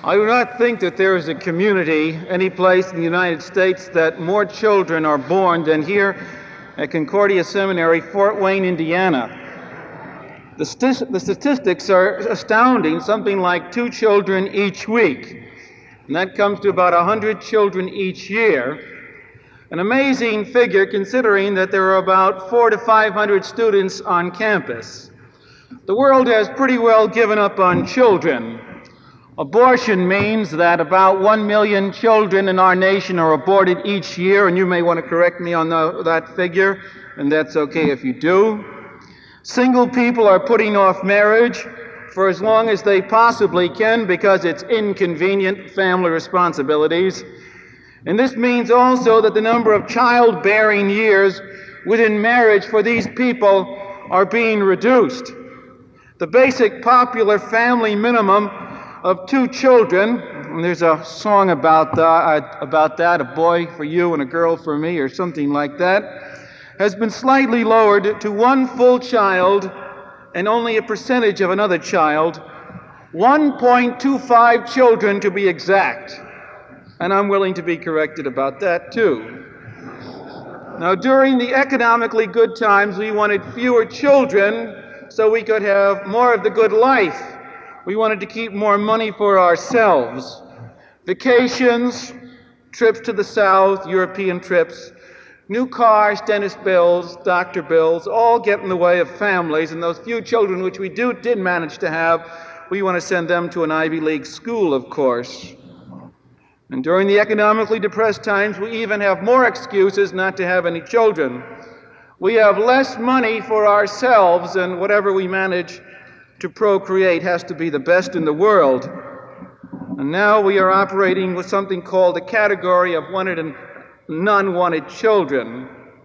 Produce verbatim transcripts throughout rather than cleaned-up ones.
I do not think that there is a community, any place in the United States, that more children are born than here at Concordia Seminary, Fort Wayne, Indiana. The, st- the statistics are astounding, something like two children each week. And that comes to about one hundred children each year. An amazing figure considering that there are about four to five hundred students on campus. The world has pretty well given up on children. Abortion means that about one million children in our nation are aborted each year, and you may want to correct me on the, that figure, and that's okay if you do. Single people are putting off marriage for as long as they possibly can because it's inconvenient family responsibilities. And this means also that the number of childbearing years within marriage for these people are being reduced. The basic popular family minimum of two children, and there's a song about, uh, about that, a boy for you and a girl for me, or something like that, has been slightly lowered to one full child and only a percentage of another child, one point two five children to be exact. And I'm willing to be corrected about that too. Now, during the economically good times, we wanted fewer children so we could have more of the good life. We wanted to keep more money for ourselves. Vacations, trips to the South, European trips, new cars, dentist bills, doctor bills, all get in the way of families, and those few children which we do did manage to have, we want to send them to an Ivy League school, of course. And during the economically depressed times, we even have more excuses not to have any children. We have less money for ourselves, and whatever we manage to procreate has to be the best in the world. And now we are operating with something called a category of wanted and non-wanted children.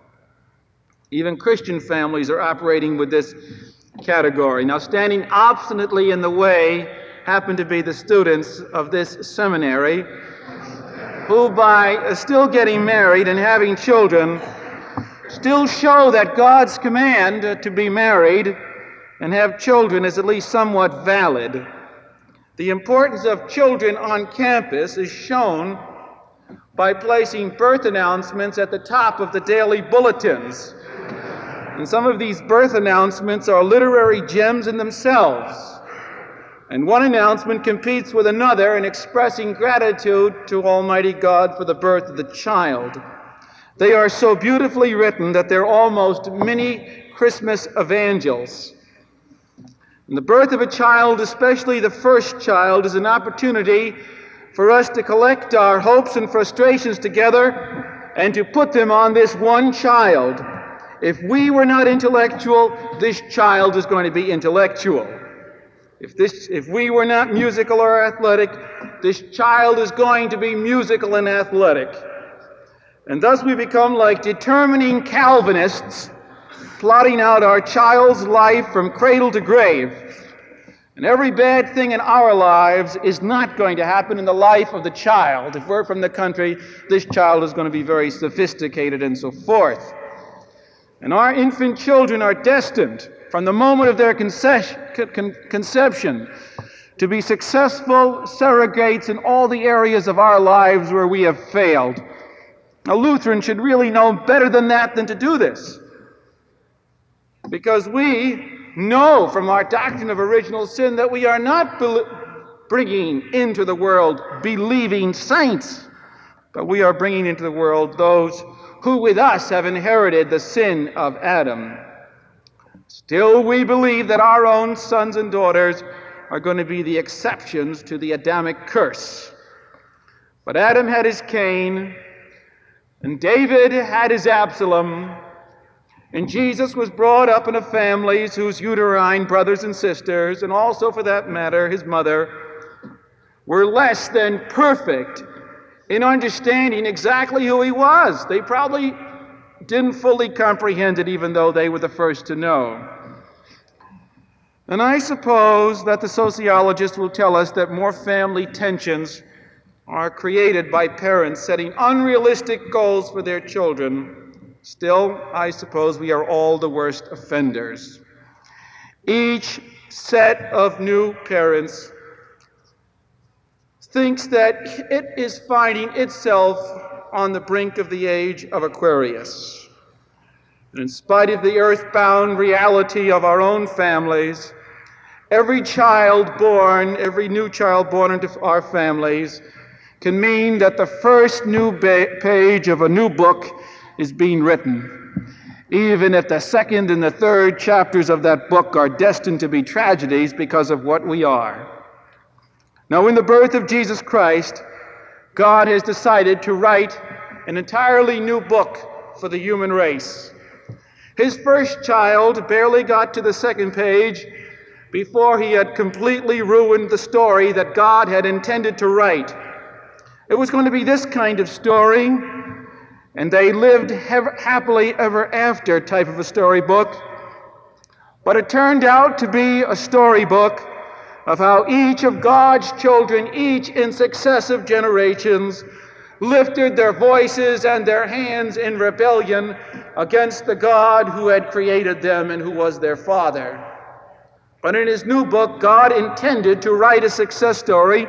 Even Christian families are operating with this category. Now, standing obstinately in the way happen to be the students of this seminary, who by still getting married and having children still show that God's command to be married and have children is at least somewhat valid. The importance of children on campus is shown by placing birth announcements at the top of the daily bulletins. And some of these birth announcements are literary gems in themselves. And one announcement competes with another in expressing gratitude to Almighty God for the birth of the child. They are so beautifully written that they're almost mini Christmas evangels. And the birth of a child, especially the first child, is an opportunity for us to collect our hopes and frustrations together and to put them on this one child. If we were not intellectual, this child is going to be intellectual. If, this, if we were not musical or athletic, this child is going to be musical and athletic. And thus we become like determining Calvinists, plotting out our child's life from cradle to grave. And every bad thing in our lives is not going to happen in the life of the child. If we're from the country, this child is going to be very sophisticated and so forth. And our infant children are destined from the moment of their conception to be successful surrogates in all the areas of our lives where we have failed. A Lutheran should really know better than that than to do this. Because we know from our doctrine of original sin that we are not bringing into the world believing saints, but we are bringing into the world those who with us have inherited the sin of Adam. Still, we believe that our own sons and daughters are going to be the exceptions to the Adamic curse. But Adam had his Cain, and David had his Absalom, and Jesus was brought up in a family whose uterine brothers and sisters, and also for that matter his mother, were less than perfect in understanding exactly who he was. They probably didn't fully comprehend it, even though they were the first to know. And I suppose that the sociologists will tell us that more family tensions are created by parents setting unrealistic goals for their children. Still, I suppose we are all the worst offenders. Each set of new parents thinks that it is finding itself on the brink of the age of Aquarius. And in spite of the earthbound reality of our own families, every child born, every new child born into our families can mean that the first new page of a new book is being written, even if the second and the third chapters of that book are destined to be tragedies because of what we are. Now, in the birth of Jesus Christ, God has decided to write an entirely new book for the human race. His first child barely got to the second page before he had completely ruined the story that God had intended to write. It was going to be this kind of story, and they lived ha- happily ever after type of a storybook. But it turned out to be a storybook of how each of God's children, each in successive generations, lifted their voices and their hands in rebellion against the God who had created them and who was their Father. But in his new book, God intended to write a success story,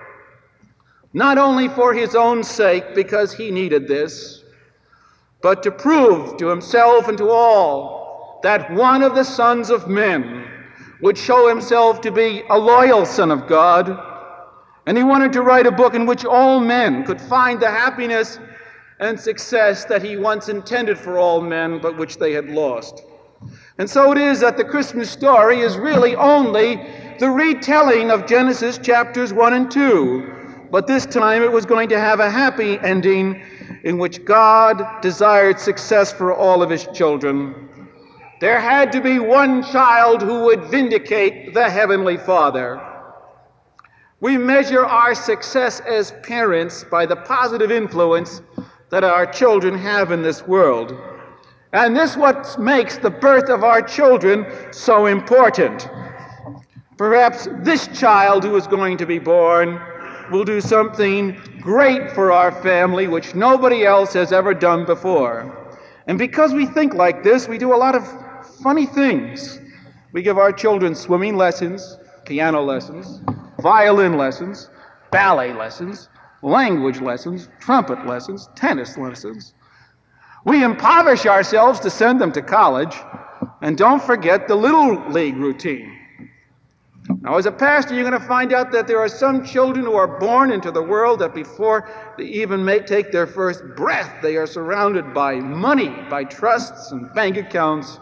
not only for his own sake, because he needed this, but to prove to himself and to all that one of the sons of men would show himself to be a loyal son of God. And he wanted to write a book in which all men could find the happiness and success that he once intended for all men, but which they had lost. And so it is that the Christmas story is really only the retelling of Genesis chapters one and two. But this time it was going to have a happy ending in which God desired success for all of his children. There had to be one child who would vindicate the Heavenly Father. We measure our success as parents by the positive influence that our children have in this world. And this is what makes the birth of our children so important. Perhaps this child who is going to be born will do something great for our family which nobody else has ever done before. And because we think like this, we do a lot of funny things. We give our children swimming lessons, piano lessons, violin lessons, ballet lessons, language lessons, trumpet lessons, tennis lessons. We impoverish ourselves to send them to college, and don't forget the little league routine. Now, as a pastor, you're going to find out that there are some children who are born into the world that before they even may take their first breath, they are surrounded by money, by trusts and bank accounts.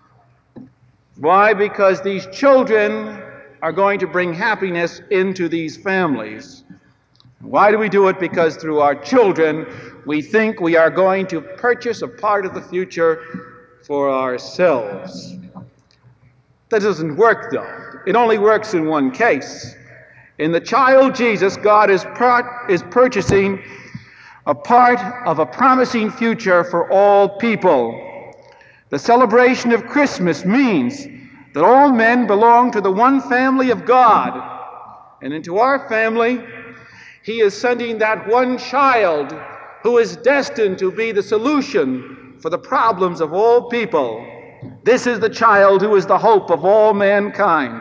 Why? Because these children are going to bring happiness into these families. Why do we do it? Because through our children, we think we are going to purchase a part of the future for ourselves. That doesn't work, though. It only works in one case. In the child Jesus, God is, part, is purchasing a part of a promising future for all people. The celebration of Christmas means that all men belong to the one family of God. And into our family, he is sending that one child who is destined to be the solution for the problems of all people. This is the child who is the hope of all mankind.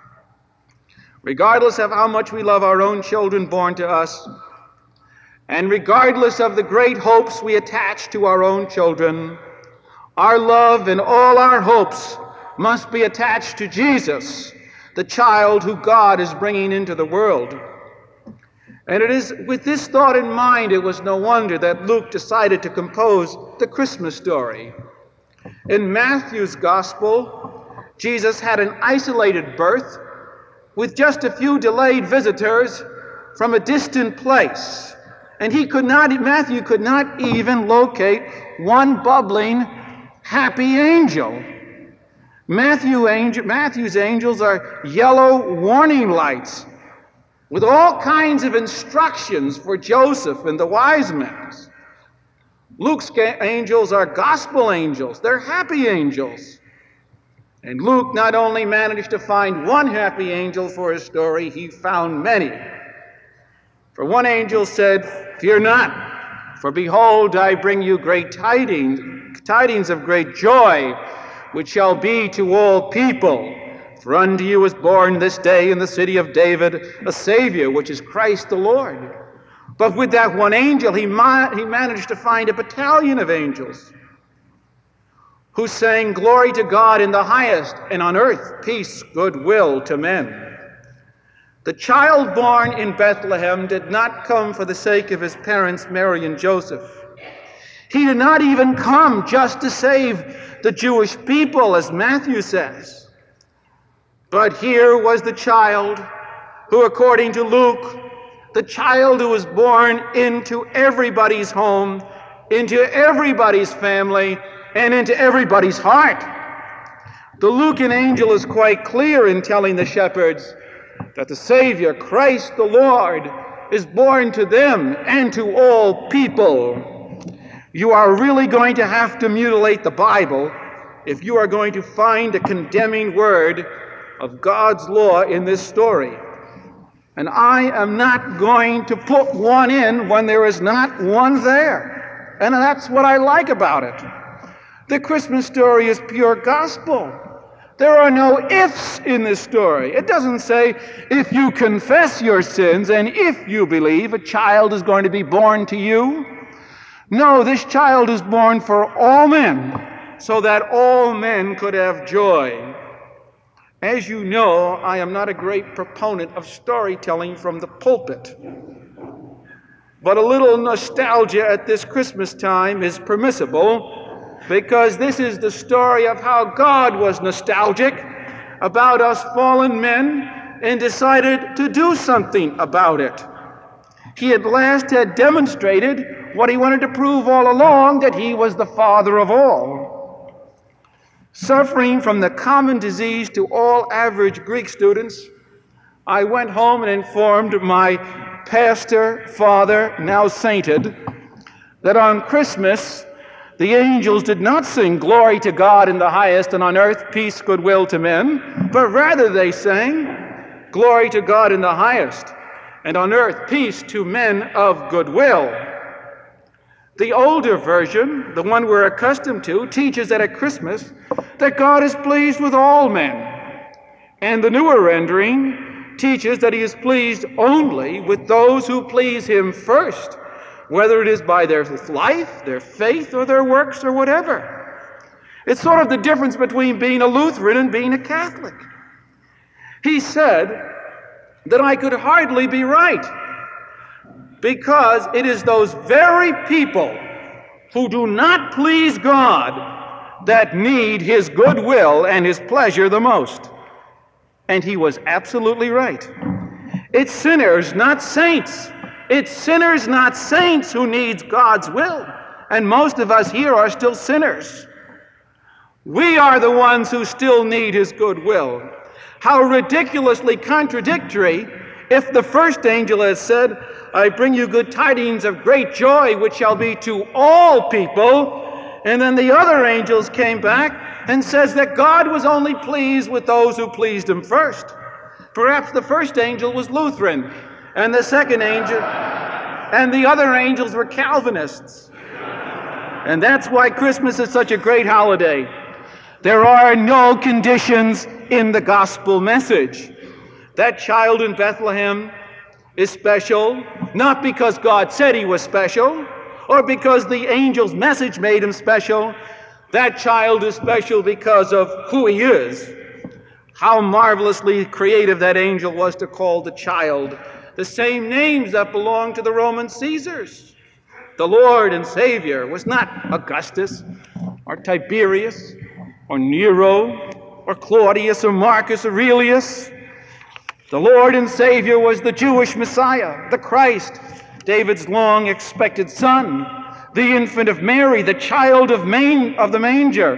Regardless of how much we love our own children born to us, and regardless of the great hopes we attach to our own children, our love and all our hopes must be attached to Jesus, the child who God is bringing into the world. And it is with this thought in mind, it was no wonder that Luke decided to compose the Christmas story. In Matthew's Gospel, Jesus had an isolated birth with just a few delayed visitors from a distant place. And he could not, Matthew could not even locate one bubbling, happy angel. Matthew angel, Matthew's angels are yellow warning lights with all kinds of instructions for Joseph and the wise men. Luke's angels are gospel angels. They're happy angels. And Luke not only managed to find one happy angel for his story, he found many. For one angel said, "Fear not, for behold, I bring you great tidings, tidings of great joy, which shall be to all people. For unto you is born this day in the city of David a Savior, which is Christ the Lord. But with that one angel, he, ma- he managed to find a battalion of angels who sang, "Glory to God in the highest, and on earth peace, goodwill to men." The child born in Bethlehem did not come for the sake of his parents, Mary and Joseph. He did not even come just to save the Jewish people, as Matthew says. But here was the child who, according to Luke, the child who was born into everybody's home, into everybody's family, and into everybody's heart. The Lucan angel is quite clear in telling the shepherds that the Savior, Christ the Lord, is born to them and to all people. You are really going to have to mutilate the Bible if you are going to find a condemning word of God's law in this story. And I am not going to put one in when there is not one there. And that's what I like about it. The Christmas story is pure gospel. There are no ifs in this story. It doesn't say, if you confess your sins and if you believe, a child is going to be born to you. No, this child is born for all men, so that all men could have joy. As you know, I am not a great proponent of storytelling from the pulpit. But a little nostalgia at this Christmas time is permissible, because this is the story of how God was nostalgic about us fallen men and decided to do something about it. He at last had demonstrated what he wanted to prove all along, that he was the Father of all. Suffering from the common disease to all average Greek students, I went home and informed my pastor, father, now sainted, that on Christmas the angels did not sing "Glory to God in the highest, and on earth peace, goodwill to men," but rather they sang "Glory to God in the highest, and on earth peace to men of goodwill." The older version, the one we're accustomed to, teaches that at Christmas that God is pleased with all men. And the newer rendering teaches that he is pleased only with those who please him first, whether it is by their life, their faith, or their works, or whatever. It's sort of the difference between being a Lutheran and being a Catholic. He said that I could hardly be right, because it is those very people who do not please God that need his goodwill and his pleasure the most. And he was absolutely right. It's sinners, not saints. It's sinners, not saints, who needs God's will. And most of us here are still sinners. We are the ones who still need his goodwill. How ridiculously contradictory if the first angel has said, "I bring you good tidings of great joy, which shall be to all people," and then the other angels came back and says that God was only pleased with those who pleased him first. Perhaps the first angel was Lutheran, and the second angel, and the other angels were Calvinists. And that's why Christmas is such a great holiday. There are no conditions in the gospel message. That child in Bethlehem is special, not because God said he was special, or because the angel's message made him special. That child is special because of who he is. How marvelously creative that angel was to call the child the same names that belonged to the Roman Caesars. The Lord and Savior was not Augustus or Tiberius or Nero or Claudius or Marcus Aurelius. The Lord and Savior was the Jewish Messiah, the Christ, David's long-expected son, the infant of Mary, the child of, man, of the manger,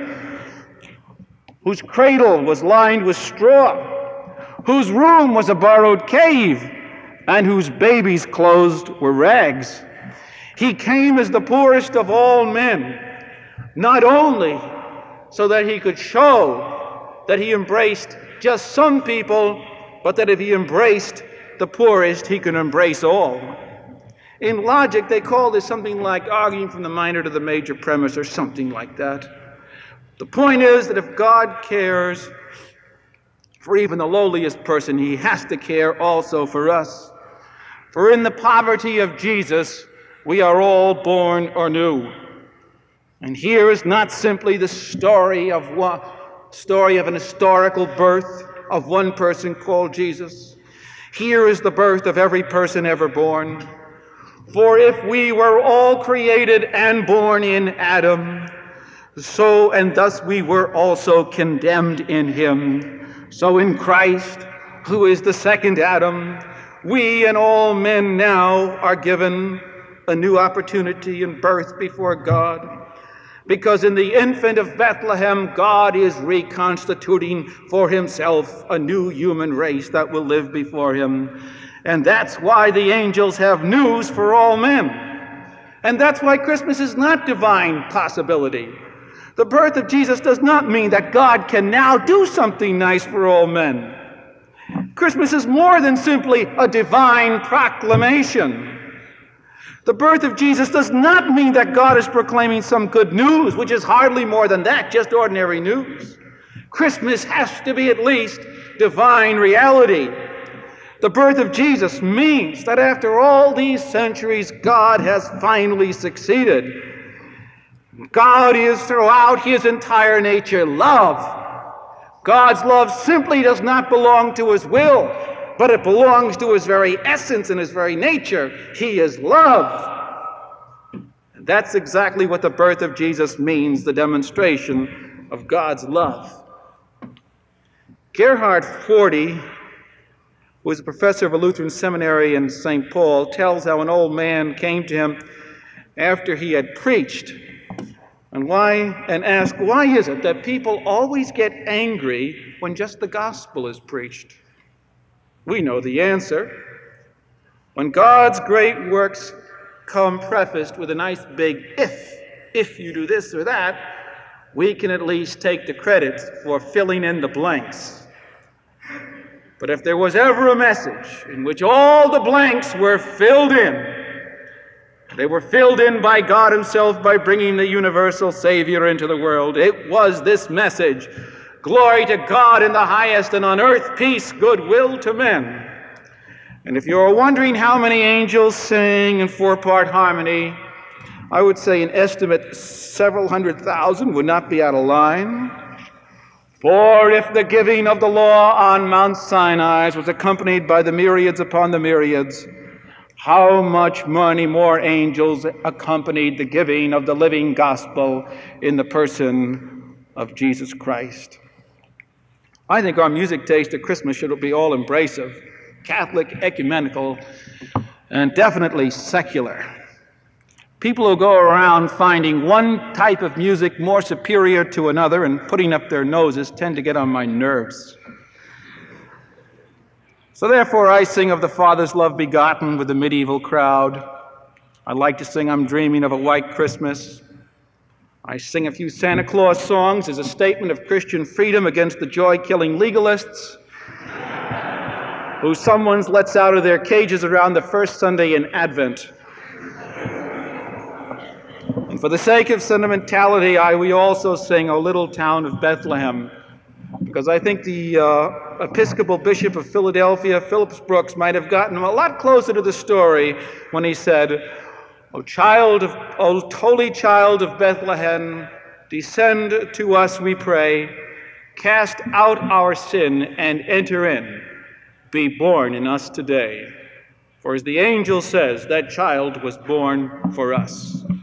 whose cradle was lined with straw, whose room was a borrowed cave, and whose baby's clothes were rags. He came as the poorest of all men, not only so that he could show that he embraced just some people, but that if he embraced the poorest, he could embrace all. In logic, they call this something like arguing from the minor to the major premise, or something like that. The point is that if God cares For even the lowliest person, he has to care also for us. For in the poverty of Jesus, we are all born anew. And here is not simply the story of one, story of an historical birth of one person called Jesus. Here is the birth of every person ever born. For if we were all created and born in Adam, so and thus we were also condemned in him, so in Christ, who is the second Adam, we and all men now are given a new opportunity in birth before God. Because in the infant of Bethlehem, God is reconstituting for himself a new human race that will live before him. And that's why the angels have news for all men. And that's why Christmas is not divine possibility. The birth of Jesus does not mean that God can now do something nice for all men. Christmas is more than simply a divine proclamation. The birth of Jesus does not mean that God is proclaiming some good news, which is hardly more than that, just ordinary news. Christmas has to be at least divine reality. The birth of Jesus means that after all these centuries, God has finally succeeded. God is throughout his entire nature love. God's love simply does not belong to his will, but it belongs to his very essence and his very nature. He is love. And that's exactly what the birth of Jesus means, the demonstration of God's love. Gerhard Forty, who is a professor of a Lutheran seminary in Saint Paul, tells how an old man came to him after he had preached and why and asked, why is it that people always get angry when just the gospel is preached? We know the answer. When God's great works come prefaced with a nice big if, if you do this or that, we can at least take the credit for filling in the blanks. But if there was ever a message in which all the blanks were filled in, they were filled in by God himself by bringing the universal Savior into the world, it was this message: glory to God in the highest, and on earth peace, goodwill to men. And if you're wondering how many angels sing in four-part harmony, I would say an estimate several hundred thousand would not be out of line. For if the giving of the law on Mount Sinai was accompanied by the myriads upon the myriads, how much many more angels accompanied the giving of the living gospel in the person of Jesus Christ? I think our music taste at Christmas should be all embracive, Catholic, ecumenical, and definitely secular. People who go around finding one type of music more superior to another and putting up their noses tend to get on my nerves. So therefore I sing of the Father's love begotten with the medieval crowd. I like to sing I'm dreaming of a white Christmas. I sing a few Santa Claus songs as a statement of Christian freedom against the joy-killing legalists who someone lets out of their cages around the first Sunday in Advent. And for the sake of sentimentality, I, we also sing O Little Town of Bethlehem, because I think the uh, Episcopal Bishop of Philadelphia, Phillips Brooks, might have gotten a lot closer to the story when he said, O child of, O holy child of Bethlehem, descend to us, we pray, cast out our sin and enter in, be born in us today. For as the angel says, that child was born for us.